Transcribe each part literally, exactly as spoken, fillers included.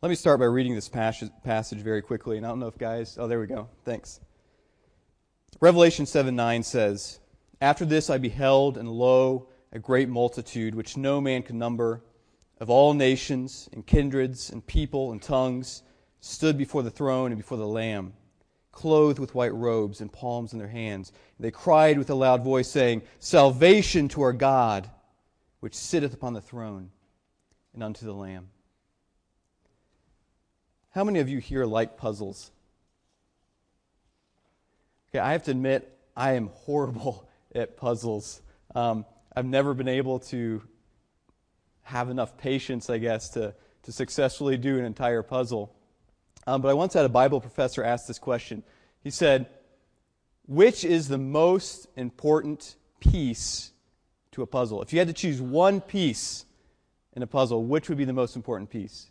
Let me start by reading this passage very quickly, and I don't know if guys... Oh, there we go. Thanks. Revelation seven nine says, "After this I beheld, and lo, a great multitude, which no man could number, of all nations, and kindreds, and people, and tongues, stood before the throne and before the Lamb, clothed with white robes and palms in their hands. And they cried with a loud voice, saying, Salvation to our God, which sitteth upon the throne, and unto the Lamb." How many of you here like puzzles? Okay, I have to admit, I am horrible at puzzles. Um, I've never been able to have enough patience, I guess, to, to successfully do an entire puzzle. Um, but I once had a Bible professor ask this question. He said, which is the most important piece to a puzzle? If you had to choose one piece in a puzzle, which would be the most important piece?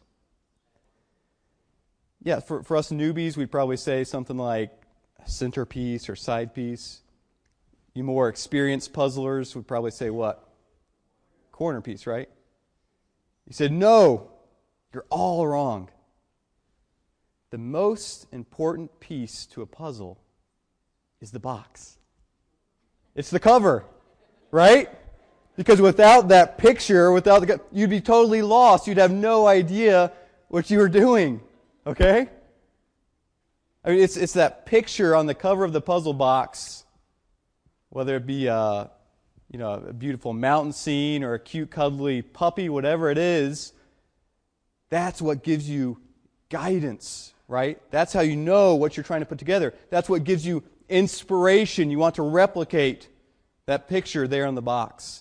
Yeah, for, for us newbies, we'd probably say something like a centerpiece or side piece. You more experienced puzzlers would probably say what? Corner piece, right? He said, no, you're all wrong. The most important piece to a puzzle is the box. It's the cover, right? Because without that picture, without the, you'd be totally lost. You'd have no idea what you were doing. Okay? I mean, it's it's that picture on the cover of the puzzle box, whether it be a, you know, a beautiful mountain scene or a cute, cuddly puppy, whatever it is, that's what gives you guidance, right? That's how you know what you're trying to put together. That's what gives you inspiration. You want to replicate that picture there on the box.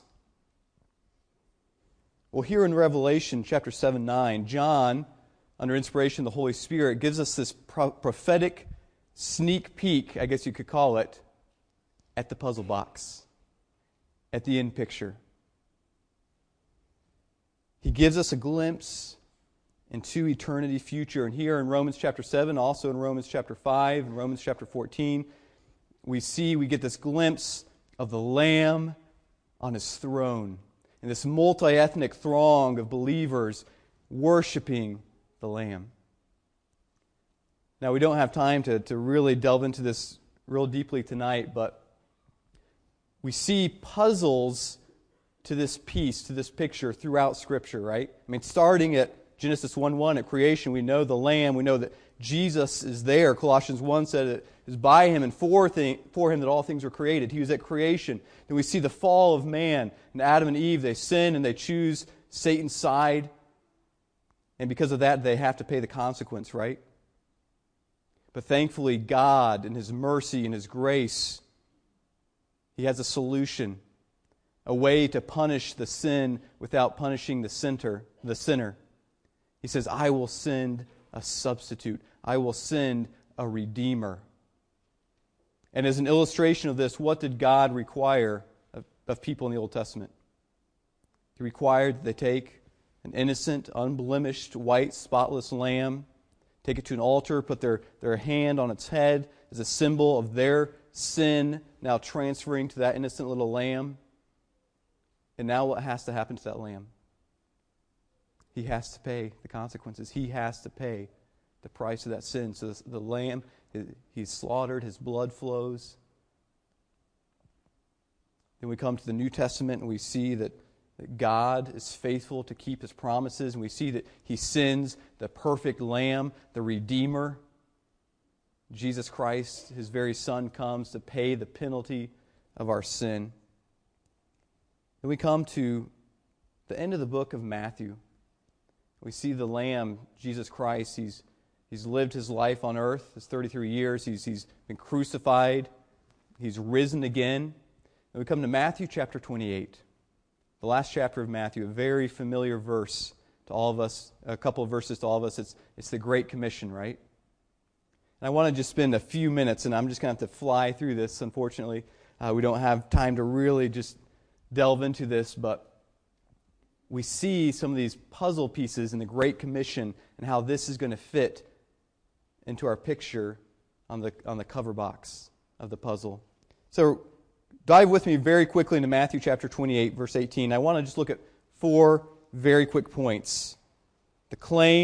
Well, here in Revelation chapter seven nine, John, under inspiration of the Holy Spirit, gives us this pro- prophetic sneak peek, I guess you could call it, at the puzzle box, at the end picture. He gives us a glimpse into eternity future. And here in Romans chapter seven, also in Romans chapter five, and Romans chapter fourteen, we see, we get this glimpse of the Lamb on His throne, and this multi-ethnic throng of believers worshiping the Lamb. Now, we don't have time to, to really delve into this real deeply tonight, but we see puzzles to this piece, to this picture throughout Scripture, right? I mean, starting at Genesis one one, at creation, we know the Lamb, we know that Jesus is there. Colossians one said it is by Him and for, thing, for Him that all things were created. He was at creation. Then we see the fall of man, and Adam and Eve, they sin and they choose Satan's side. And because of that, they have to pay the consequence, right? But thankfully, God, in His mercy and His grace, He has a solution, a way to punish the sin without punishing the sinner. The sinner. He says, I will send a substitute. I will send a redeemer. And as an illustration of this, what did God require of, of people in the Old Testament? He required that they take an innocent, unblemished, white, spotless lamb, take it to an altar, put their, their hand on its head as a symbol of their sin, now transferring to that innocent little lamb. And now what has to happen to that lamb? He has to pay the consequences. He has to pay the price of that sin. So the lamb, he's slaughtered, his blood flows. Then we come to the New Testament and we see that that God is faithful to keep His promises, and we see that He sends the perfect Lamb, the Redeemer. Jesus Christ, His very Son, comes to pay the penalty of our sin. Then we come to the end of the book of Matthew. We see the Lamb, Jesus Christ. He's, he's lived His life on earth, His thirty-three years. He's, he's been crucified. He's risen again. And we come to Matthew chapter twenty-eight. The last chapter of Matthew, a very familiar verse to all of us, a couple of verses to all of us. It's, it's the Great Commission, right? And I want to just spend a few minutes, and I'm just going to have to fly through this, unfortunately. Uh, we don't have time to really just delve into this, but we see some of these puzzle pieces in the Great Commission and how this is going to fit into our picture on the, on the cover box of the puzzle. So, dive with me very quickly into Matthew chapter twenty-eight, verse eighteen. I want to just look at four very quick points. The claim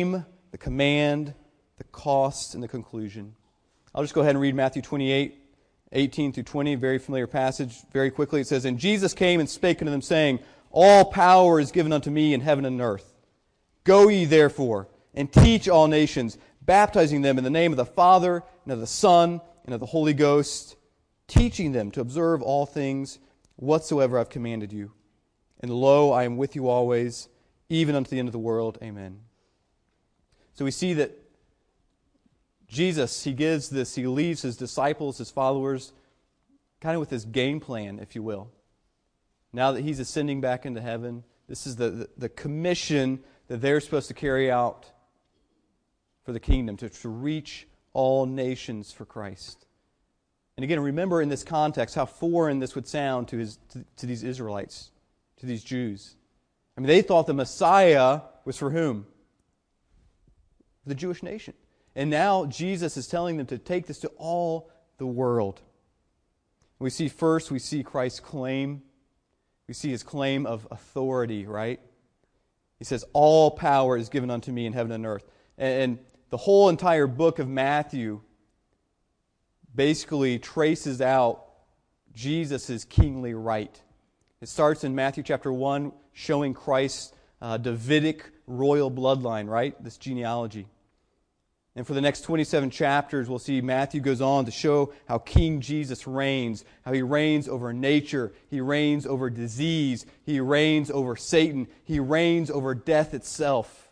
the command, the cost, and the conclusion. I'll just go ahead and read Matthew twenty-eight, eighteen through twenty, very familiar passage. Very quickly it says, "And Jesus came and spake unto them, saying, All power is given unto me in heaven and earth. Go ye therefore, and teach all nations, baptizing them in the name of the Father, and of the Son, and of the Holy Ghost, teaching them to observe all things whatsoever I have commanded you. And lo, I am with you always, even unto the end of the world. Amen." So we see that Jesus, He gives this, He leaves His disciples, His followers, kind of with this game plan, if you will. Now that He's ascending back into heaven, this is the, the, the commission that they're supposed to carry out for the kingdom, to, to reach all nations for Christ. And again, remember in this context how foreign this would sound to, his, to, to these Israelites, to these Jews. I mean, they thought the Messiah was for whom? The Jewish nation. And now Jesus is telling them to take this to all the world. We see first, we see Christ's claim. We see His claim of authority, right? He says, "All power is given unto me in heaven and earth." And the whole entire book of Matthew basically traces out Jesus' kingly right. It starts in Matthew chapter one, showing Christ's uh, Davidic royal bloodline, right? This genealogy. And for the next twenty-seven chapters, we'll see Matthew goes on to show how King Jesus reigns, how He reigns over nature, He reigns over disease, He reigns over Satan, He reigns over death itself.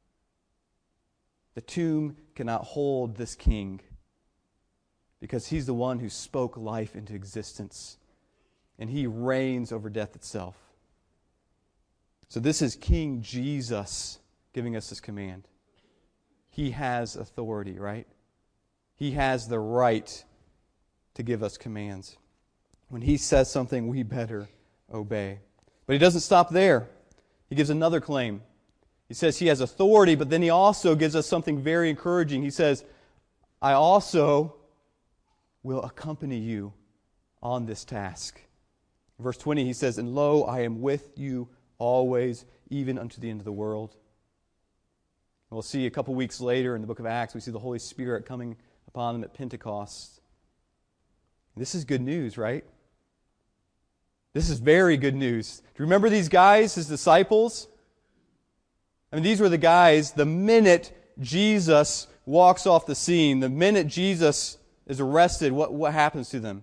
The tomb cannot hold this King because He's the one who spoke life into existence, and He reigns over death itself. So this is King Jesus giving us this command. He has authority, right? He has the right to give us commands. When He says something, we better obey. But He doesn't stop there. He gives another claim. He says He has authority, but then He also gives us something very encouraging. He says, "I also will accompany you on this task." Verse twenty, He says, "And lo, I am with you always, even unto the end of the world." We'll see a couple weeks later in the book of Acts, we see the Holy Spirit coming upon them at Pentecost. This is good news, right? This is very good news. Do you remember these guys, His disciples? I mean, these were the guys, the minute Jesus walks off the scene, the minute Jesus is arrested, what, what happens to them?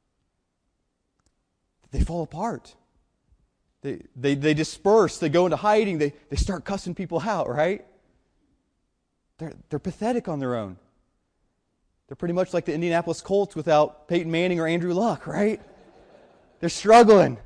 They fall apart. They, they, they disperse. They go into hiding. They, they start cussing people out, right? They're, they're pathetic on their own. They're pretty much like the Indianapolis Colts without Peyton Manning or Andrew Luck, right? They're struggling.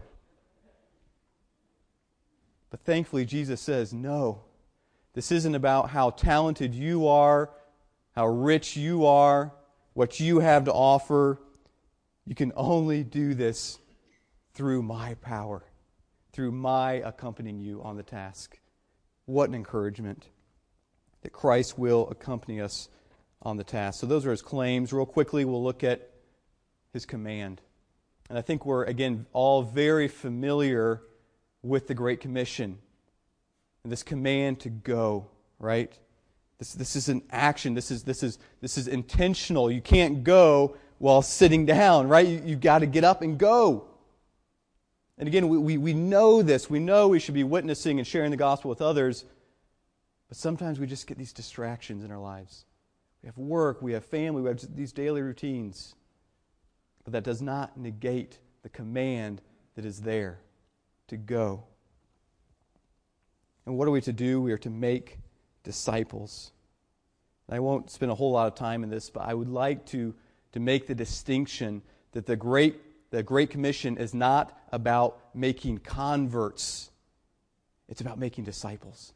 But thankfully, Jesus says, no, this isn't about how talented you are, how rich you are, what you have to offer. You can only do this through my power, through my accompanying you on the task. What an encouragement that Christ will accompany us on the task. So those are His claims. Real quickly, we'll look at His command. And I think we're, again, all very familiar with the Great Commission and this command to go, right? This, this is an action. This is, this is, this is intentional. You can't go while sitting down, right? You, you've got to get up and go. And again, we, we, we know this. We know we should be witnessing and sharing the gospel with others. But sometimes we just get these distractions in our lives. We have work, we have family, we have these daily routines. But that does not negate the command that is there to go. And what are we to do? We are to make disciples. And I won't spend a whole lot of time in this, but I would like to, to make the distinction that the Great, the Great Commission is not about making converts. It's about making disciples.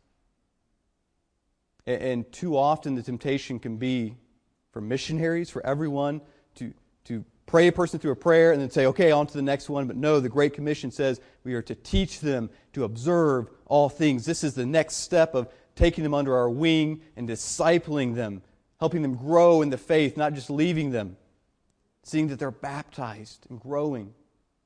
And too often the temptation can be for missionaries, for everyone, to, to pray a person through a prayer and then say, okay, on to the next one. But no, the Great Commission says we are to teach them to observe all things. This is the next step of taking them under our wing and discipling them, helping them grow in the faith, not just leaving them, seeing that they're baptized and growing.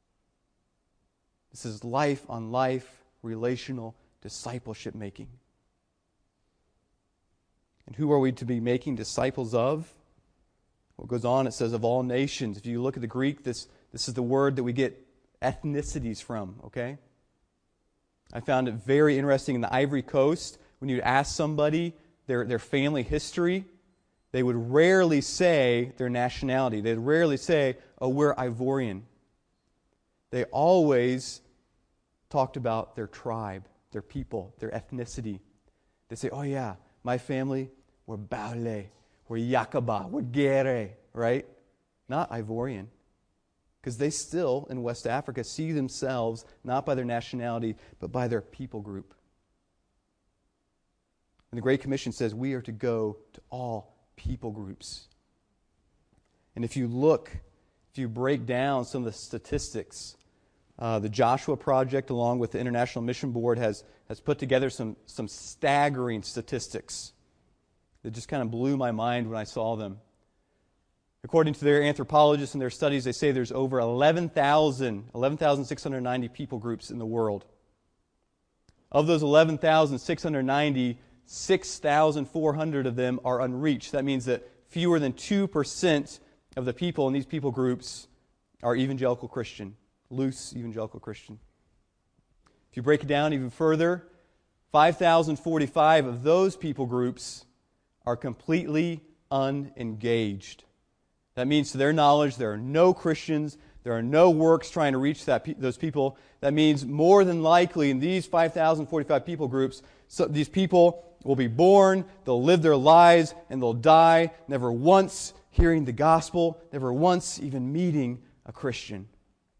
This is life on life, relational discipleship making. And who are we to be making disciples of? Well, it goes on, it says, of all nations. If you look at the Greek, this, this is the word that we get ethnicities from, okay? I found it very interesting in the Ivory Coast, when you ask somebody their, their family history, they would rarely say their nationality. They'd rarely say, oh, we're Ivorian. They always talked about their tribe, their people, their ethnicity. They say, oh yeah, my family, we're Baule, we're Yakaba, we're Gere, right? Not Ivorian. Because they still, in West Africa, see themselves not by their nationality, but by their people group. And the Great Commission says we are to go to all people groups. And if you look, if you break down some of the statistics, uh, the Joshua Project, along with the International Mission Board, has, has put together some, some staggering statistics that just kind of blew my mind when I saw them. According to their anthropologists and their studies, they say there's over eleven thousand, eleven thousand six hundred ninety people groups in the world. Of those eleven thousand six hundred ninety, six thousand four hundred of them are unreached. That means that fewer than two percent of the people in these people groups are evangelical Christian, loose evangelical Christian. If you break it down even further, five thousand forty-five of those people groups are completely unengaged. That means, to their knowledge, there are no Christians, there are no works trying to reach that those people. That means, more than likely, in these five thousand forty-five people groups, so these people will be born, they'll live their lives, and they'll die, never once hearing the gospel, never once even meeting a Christian.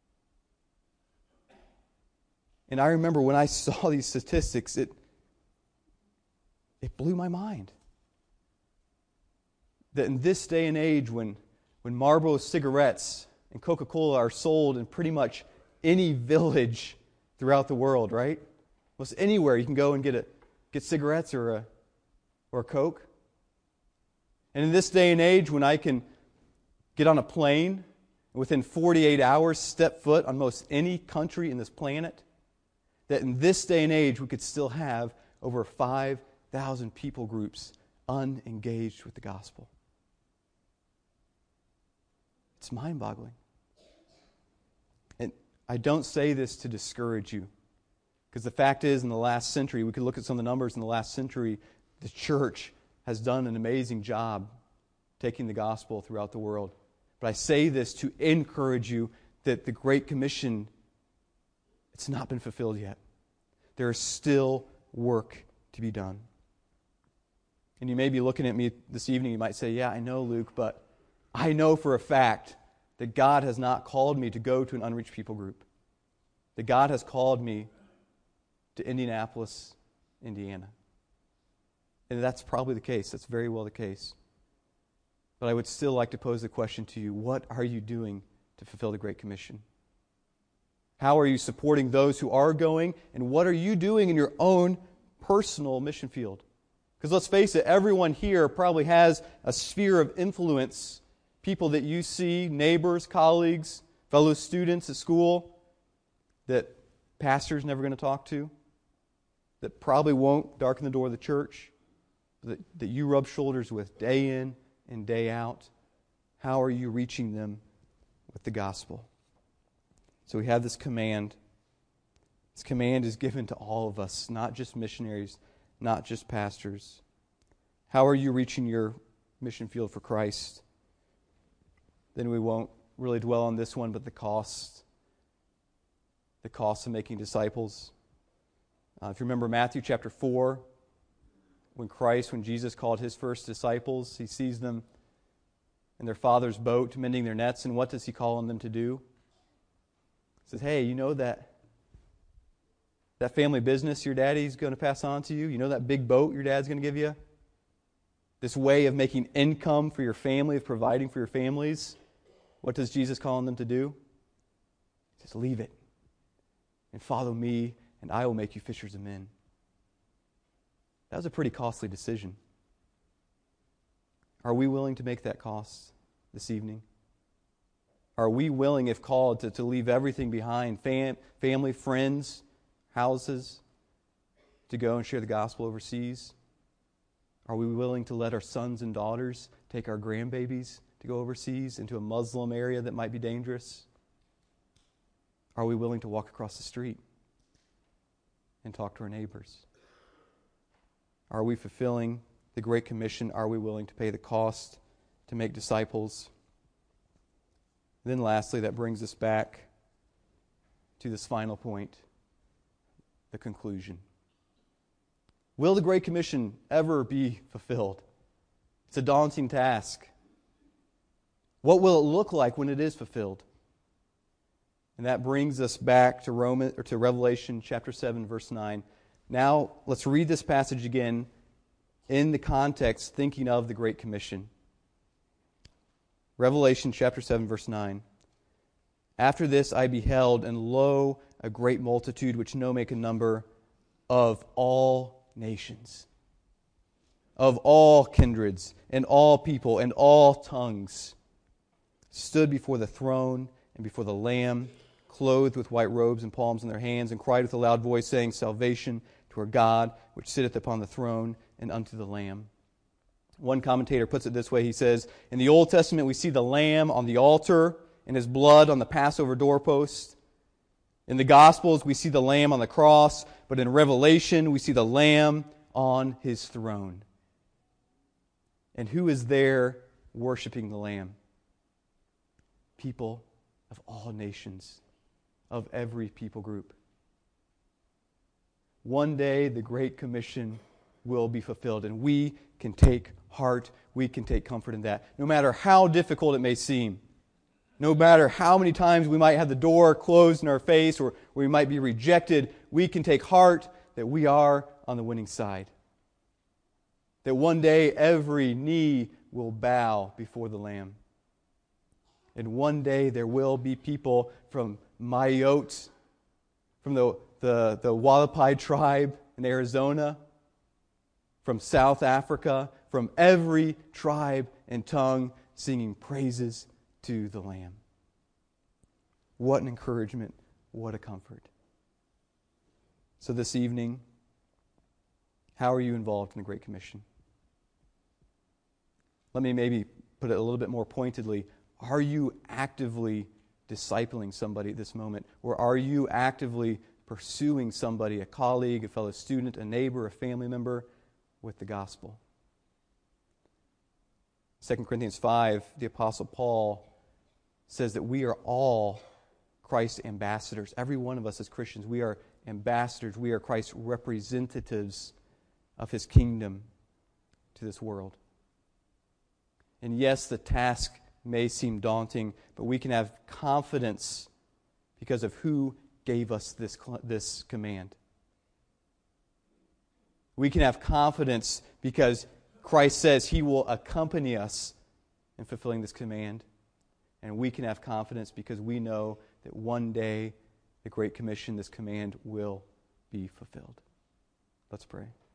And I remember when I saw these statistics, it, it blew my mind. That in this day and age, when When Marlboro cigarettes and Coca-Cola are sold in pretty much any village throughout the world, right? Almost anywhere you can go and get a get cigarettes or a or a Coke. And in this day and age, when I can get on a plane and within forty-eight hours step foot on most any country in this planet, that in this day and age we could still have over five thousand people groups unengaged with the gospel. It's mind-boggling. And I don't say this to discourage you, because the fact is, in the last century, we could look at some of the numbers in the last century, the church has done an amazing job taking the gospel throughout the world. But I say this to encourage you that the Great Commission, it's not been fulfilled yet. There is still work to be done. And you may be looking at me this evening, you might say, yeah, I know, Luke, but I know for a fact that God has not called me to go to an unreached people group. That God has called me to Indianapolis, Indiana. And that's probably the case. That's very well the case. But I would still like to pose the question to you, what are you doing to fulfill the Great Commission? How are you supporting those who are going? And what are you doing in your own personal mission field? Because let's face it, everyone here probably has a sphere of influence. People that you see, neighbors, colleagues, fellow students at school, that pastor's never going to talk to, that probably won't darken the door of the church, that, that you rub shoulders with day in and day out. How are you reaching them with the gospel? So we have this command. This command is given to all of us, not just missionaries, not just pastors. How are you reaching your mission field for Christ? Then we won't really dwell on this one, but the cost. The cost of making disciples. Uh, if you remember Matthew chapter four, when Christ, when Jesus called His first disciples, He sees them in their father's boat mending their nets, and what does He call on them to do? He says, hey, you know that that family business your daddy's going to pass on to you? You know that big boat your dad's going to give you? This way of making income for your family, of providing for your families? What does Jesus call on them to do? He says, leave it and follow me, and I will make you fishers of men. That was a pretty costly decision. Are we willing to make that cost this evening? Are we willing, if called, to, to leave everything behind, fam, family, friends, houses, to go and share the gospel overseas? Are we willing to let our sons and daughters take our grandbabies to go overseas into a Muslim area that might be dangerous? Are we willing to walk across the street and talk to our neighbors? Are we fulfilling the Great Commission? Are we willing to pay the cost to make disciples? Then lastly, that brings us back to this final point, the conclusion. Will the Great Commission ever be fulfilled? It's a daunting task. What will it look like when it is fulfilled? And that brings us back to Roman or to Revelation chapter seven, verse nine. Now, let's read this passage again in the context, thinking of the Great Commission. Revelation chapter seven, verse nine. After this I beheld, and lo, a great multitude, which no man can number, of all nations, of all kindreds, and all people, and all tongues, stood before the throne and before the Lamb, clothed with white robes and palms in their hands, and cried with a loud voice, saying, Salvation to our God, which sitteth upon the throne, and unto the Lamb. One commentator puts it this way. He says, in the Old Testament we see the Lamb on the altar and His blood on the Passover doorpost. In the Gospels we see the Lamb on the cross, but in Revelation we see the Lamb on His throne. And who is there worshiping the Lamb? People of all nations, of every people group. One day the Great Commission will be fulfilled, and we can take heart, we can take comfort in that. No matter how difficult it may seem, no matter how many times we might have the door closed in our face or we might be rejected, we can take heart that we are on the winning side. That one day every knee will bow before the Lamb. And one day there will be people from Mayotte, from the, the, the Wallapai tribe in Arizona, from South Africa, from every tribe and tongue singing praises to the Lamb. What an encouragement, what a comfort. So this evening, how are you involved in the Great Commission? Let me maybe put it a little bit more pointedly. Are you actively discipling somebody at this moment? Or are you actively pursuing somebody, a colleague, a fellow student, a neighbor, a family member, with the gospel? Second Corinthians five, the Apostle Paul says that we are all Christ's ambassadors. Every one of us as Christians, we are ambassadors. We are Christ's representatives of His kingdom to this world. And yes, the task may seem daunting, but we can have confidence because of who gave us this, this command. We can have confidence because Christ says He will accompany us in fulfilling this command. And we can have confidence because we know that one day the Great Commission, this command, will be fulfilled. Let's pray.